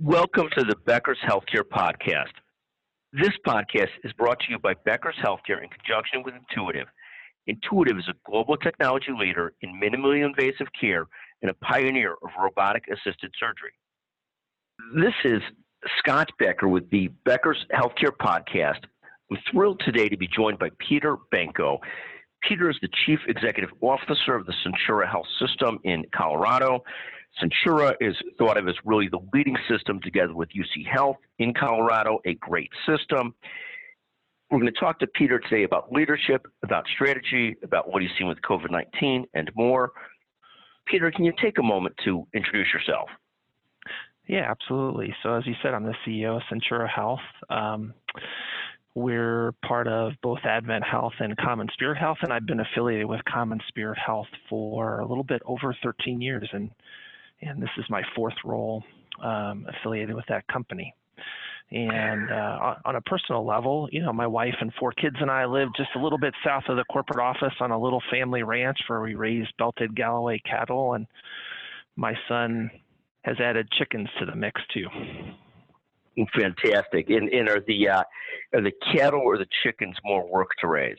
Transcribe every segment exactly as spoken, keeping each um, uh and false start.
Welcome to the Becker's Healthcare Podcast. This podcast is brought to you by Becker's Healthcare in conjunction with Intuitive. Intuitive is a global technology leader in minimally invasive care and a pioneer of robotic-assisted surgery. This is Scott Becker with the Becker's Healthcare Podcast. I'm thrilled today to be joined by Peter Benko. Peter is the Chief Executive Officer of the Centura Health System in Colorado. Centura is thought of as really the leading system together with U C Health in Colorado, a great system. We're going to talk to Peter today about leadership, about strategy, about what he's seen with COVID nineteen, and more. Peter, can you take a moment to introduce yourself? Yeah, absolutely. So as you said, I'm the C E O of Centura Health. Um, we're part of both Advent Health and Common Spirit Health, and I've been affiliated with Common Spirit Health for a little bit over thirteen years, and and this is my fourth role um, affiliated with that company. And uh, on a personal level, you know, my wife and four kids and I live just a little bit south of the corporate office on a little family ranch where we raise belted Galloway cattle, and my son has added chickens to the mix too. Fantastic. And, and are the uh, are the cattle or the chickens more work to raise?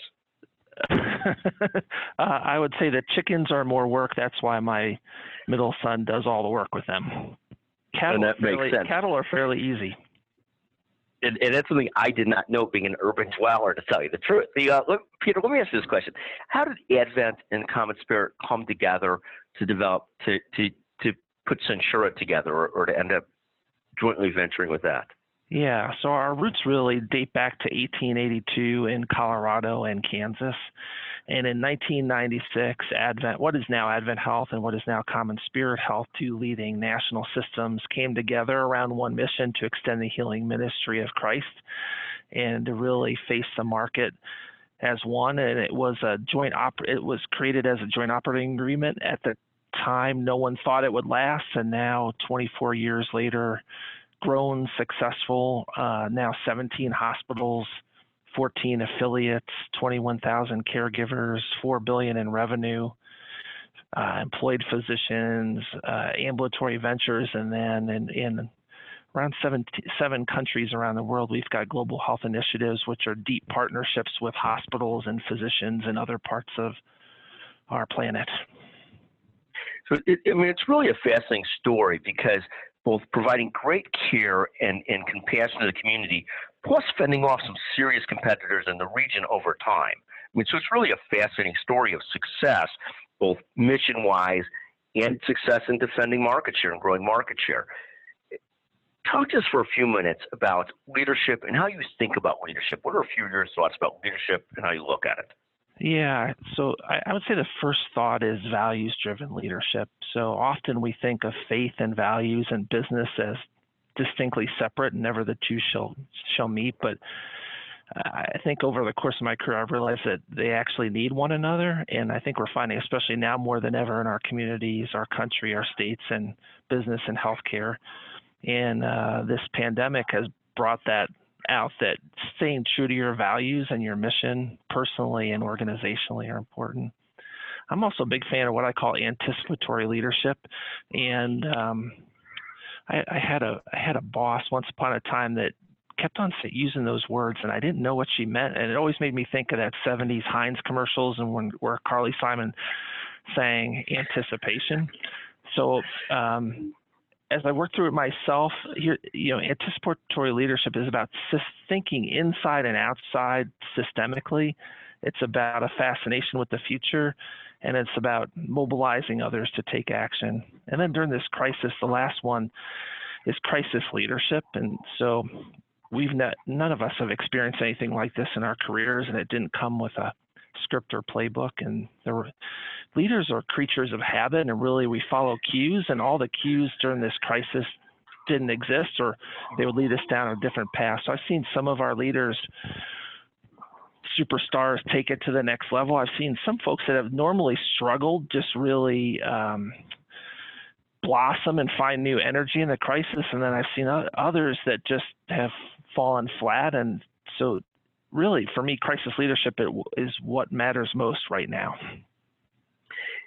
uh, I would say that chickens are more work. That's why my middle son does all the work with them. Cattle, and that are fairly, makes sense. Cattle are fairly easy. And, and that's something I did not know, being an urban dweller, to tell you the truth. The, uh, look, Peter, let me ask you this question. How did Advent and Common Spirit come together to develop, to, to, to put Centura together, or, or to end up jointly venturing with that? Yeah, so our roots really date back to eighteen eighty-two in Colorado and Kansas. And in nineteen ninety-six, Advent, what is now Advent Health and what is now Common Spirit Health, two leading national systems, came together around one mission to extend the healing ministry of Christ and to really face the market as one. And it was a joint op- it was created as a joint operating agreement. At the time, no one thought it would last, and now twenty-four years later, grown, successful, uh, now seventeen hospitals, fourteen affiliates, twenty-one thousand caregivers, four billion dollars in revenue, uh, employed physicians, uh, ambulatory ventures, and then in, in around seven, seven countries around the world, we've got global health initiatives, which are deep partnerships with hospitals and physicians in other parts of our planet. So, it, I mean, it's really a fascinating story because both providing great care and, and compassion to the community, plus fending off some serious competitors in the region over time. I mean, so it's really a fascinating story of success, both mission-wise and success in defending market share and growing market share. Talk to us for a few minutes about leadership and how you think about leadership. What are a few of your thoughts about leadership and how you look at it? Yeah, so I, I would say the first thought is values-driven leadership. So often we think of faith and values and business as distinctly separate, and never the two shall shall meet. But I think over the course of my career, I've realized that they actually need one another. And I think we're finding, especially now more than ever in our communities, our country, our states, and business and healthcare. And uh, this pandemic has brought that out, that staying true to your values and your mission personally and organizationally are important. I'm also a big fan of what I call anticipatory leadership. And um, I, I had a I had a boss once upon a time that kept on using those words, and I didn't know what she meant. And it always made me think of that seventies Heinz commercials and when where Carly Simon sang anticipation. So um, as I work through it myself, here, you know, anticipatory leadership is about thinking inside and outside systemically. It's about a fascination with the future, and it's about mobilizing others to take action. And then during this crisis, the last one is crisis leadership. And so we've not, none of us have experienced anything like this in our careers, and it didn't come with a script or playbook. And there were, leaders are creatures of habit, and really we follow cues, and all the cues during this crisis didn't exist, or they would lead us down a different path. So I've seen some of our leaders, superstars, take it to the next level. I've seen some folks that have normally struggled just really um, blossom and find new energy in the crisis. And then I've seen others that just have fallen flat. And so really, for me, crisis leadership is what matters most right now.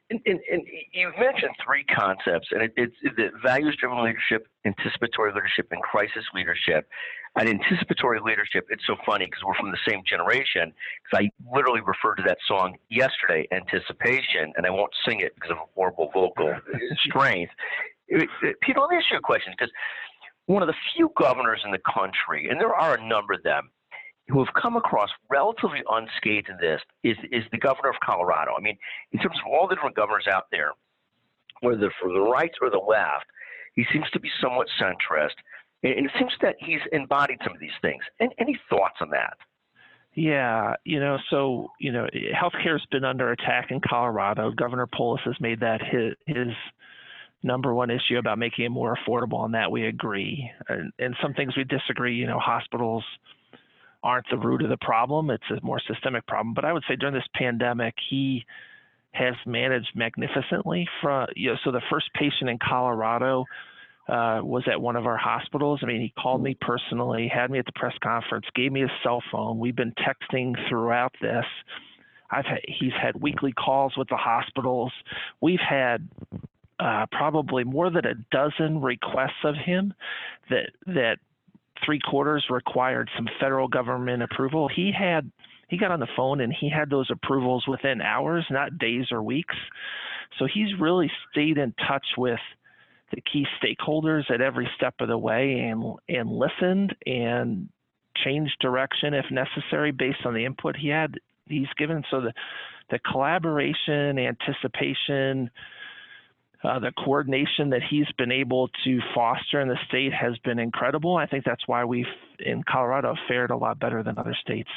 And, and, and you've mentioned three concepts, and it, it's the values-driven leadership, anticipatory leadership, and crisis leadership. And anticipatory leadership, it's so funny because we're from the same generation, because I literally referred to that song yesterday, Anticipation, and I won't sing it because of horrible vocal strength. Peter, let me ask you a question, because one of the few governors in the country, and there are a number of them, who have come across relatively unscathed in this is, is the governor of Colorado. I mean, in terms of all the different governors out there, whether from the right or the left, he seems to be somewhat centrist. And it seems that he's embodied some of these things. And any thoughts on that? Yeah, you know, so, you know, healthcare has been under attack in Colorado. Governor Polis has made that his, his number one issue about making it more affordable. On that, we agree. And, and some things we disagree, you know, hospitals aren't the root of the problem. It's a more systemic problem. But I would say during this pandemic, he has managed magnificently. From, you know, so the first patient in Colorado uh, was at one of our hospitals. I mean, he called me personally, had me at the press conference, gave me his cell phone. We've been texting throughout this. I've had, he's had weekly calls with the hospitals. We've had uh, probably more than a dozen requests of him that that three quarters required some federal government approval. He had, he got on the phone and he had those approvals within hours, not days or weeks. So he's really stayed in touch with the key stakeholders at every step of the way and, and listened and changed direction if necessary based on the input he had, he's given. So the, the collaboration, anticipation, Uh, the coordination that he's been able to foster in the state has been incredible. I think that's why we've, in Colorado, fared a lot better than other states.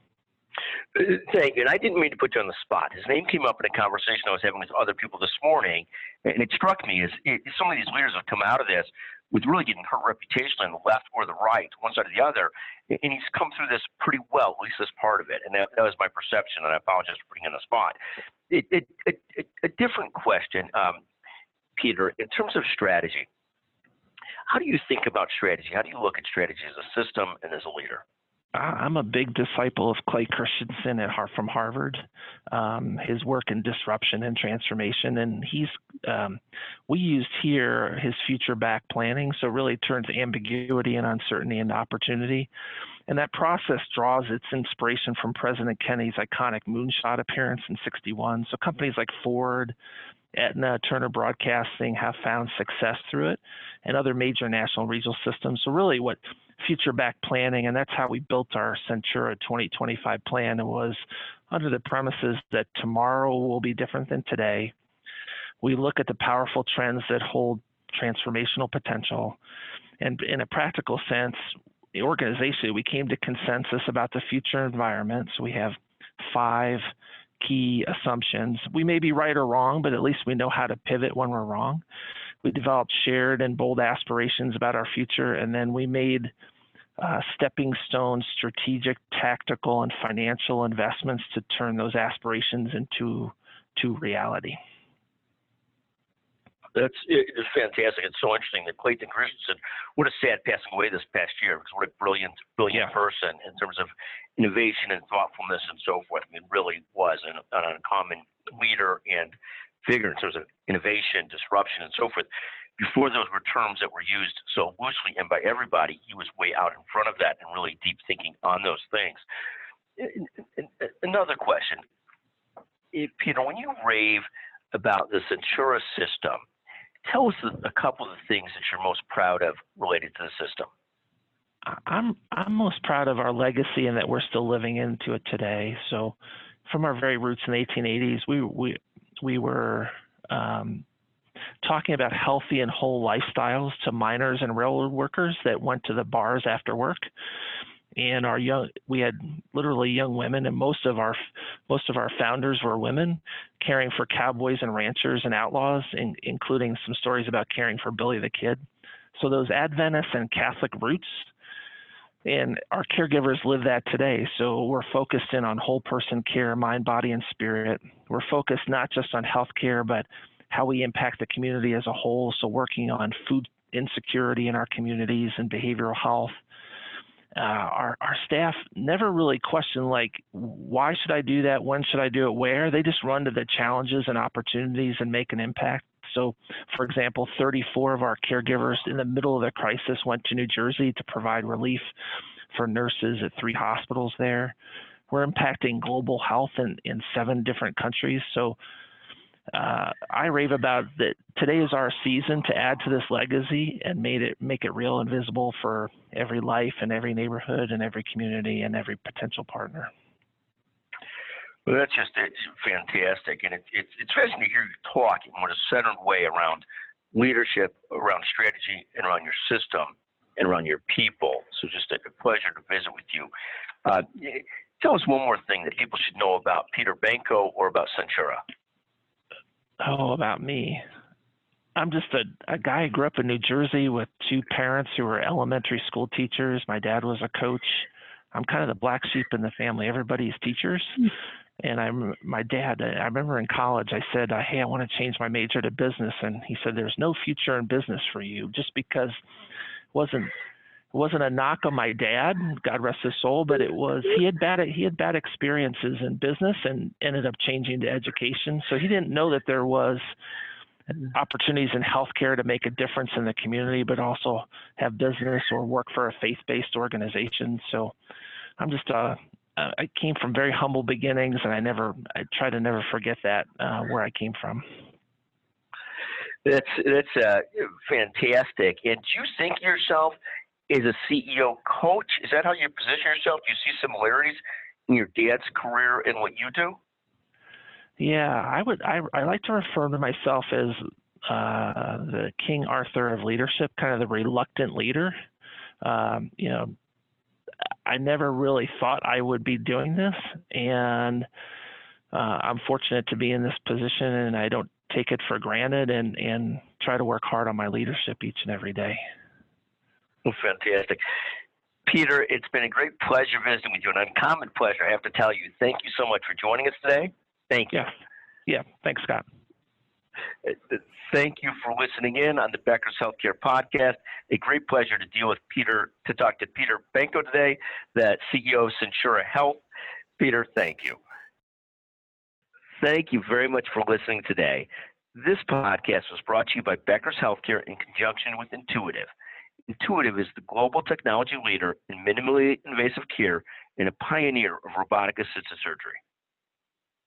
Thank you. And I didn't mean to put you on the spot. His name came up in a conversation I was having with other people this morning, and it struck me as it, some of these leaders have come out of this with really getting hurt reputationally on the left or the right, one side or the other, and he's come through this pretty well, at least this part of it. And that, that was my perception, and I apologize for putting you on the spot. It, it, it, a different question. Um, Peter, in terms of strategy, how do you think about strategy? How do you look at strategy as a system and as a leader? I'm a big disciple of Clay Christensen at from Harvard. Um, his work in disruption and transformation, and he's um, we used here his future back planning, so really turns ambiguity and uncertainty into opportunity. And that process draws its inspiration from President Kennedy's iconic moonshot appearance in sixty-one. So companies like Ford, Aetna, Turner Broadcasting have found success through it, and other major national regional systems. So really what future back planning, and that's how we built our Centura twenty twenty-five plan, was under the premises that tomorrow will be different than today. We look at the powerful trends that hold transformational potential. And in a practical sense, the organization, we came to consensus about the future environment. So we have five key assumptions. We may be right or wrong, but at least we know how to pivot when we're wrong. We developed shared and bold aspirations about our future, and then we made uh, stepping stone strategic, tactical, and financial investments to turn those aspirations into to reality. That's it's fantastic. It's so interesting that Clayton Christensen, what a sad passing away this past year, because what a brilliant, brilliant yeah. person in terms of innovation and thoughtfulness and so forth. I mean, really was an, an uncommon leader and figure in terms of innovation, disruption, and so forth. Before those were terms that were used so loosely and by everybody, he was way out in front of that and really deep thinking on those things. Another question, Peter, when you rave about the Centura system, tell us a couple of the things that you're most proud of related to the system. I'm I'm most proud of our legacy and that we're still living into it today. So, from our very roots in the eighteen eighties, we we we were um, talking about healthy and whole lifestyles to miners and railroad workers that went to the bars after work. And our young, we had literally young women, and most of our most of our founders were women, caring for cowboys and ranchers and outlaws, in, including some stories about caring for Billy the Kid. So those Adventist and Catholic roots, and our caregivers live that today. So we're focused in on whole person care, mind, body, and spirit. We're focused not just on healthcare, but how we impact the community as a whole. So working on food insecurity in our communities and behavioral health. uh, our, our staff never really question, like, why should I do that? When should I do it? Where? They just run to the challenges and opportunities and make an impact. So, for example, thirty-four of our caregivers in the middle of the crisis went to New Jersey to provide relief for nurses at three hospitals there. We're impacting global health in, in seven different countries. So uh, I rave about that. Today is our season to add to this legacy and made it make it real and visible for every life and every neighborhood and every community and every potential partner. Well, that's just it's fantastic, and it, it's it's fascinating to hear you talk in more a centered way around leadership, around strategy, and around your system, and around your people. So, just a pleasure to visit with you. Uh, tell us one more thing that people should know about Peter Benko or about Centura. Oh, about me. I'm just a, a guy who grew up in New Jersey with two parents who were elementary school teachers. My dad was a coach. I'm kind of the black sheep in the family. Everybody's teachers. And I'm my dad, I remember in college, I said, hey, I want to change my major to business. And he said, there's no future in business for you, just because it wasn't it wasn't a knock on my dad, God rest his soul, but it was he had bad he had bad experiences in business and ended up changing to education. So he didn't know that there was opportunities in healthcare to make a difference in the community, but also have business or work for a faith-based organization. So I'm just uh, I came from very humble beginnings, and I never I try to never forget that uh, where I came from. That's that's uh, fantastic. And do you think yourself as a C E O coach? Is that how you position yourself? Do you see similarities in your dad's career and what you do? Yeah, I would. I, I like to refer to myself as uh, the King Arthur of leadership, kind of the reluctant leader. Um, you know, I never really thought I would be doing this, and uh, I'm fortunate to be in this position, and I don't take it for granted, and and try to work hard on my leadership each and every day. Well, fantastic. Peter, it's been a great pleasure visiting with you, an uncommon pleasure, I have to tell you. Thank you so much for joining us today. Thank you. Yeah, yeah. Thanks, Scott. Thank you for listening in on the Becker's Healthcare Podcast. A great pleasure to deal with Peter, to talk to Peter Benko today, the C E O of Centura Health. Peter, thank you. Thank you very much for listening today. This podcast was brought to you by Becker's Healthcare in conjunction with Intuitive. Intuitive is the global technology leader in minimally invasive care and a pioneer of robotic-assisted surgery.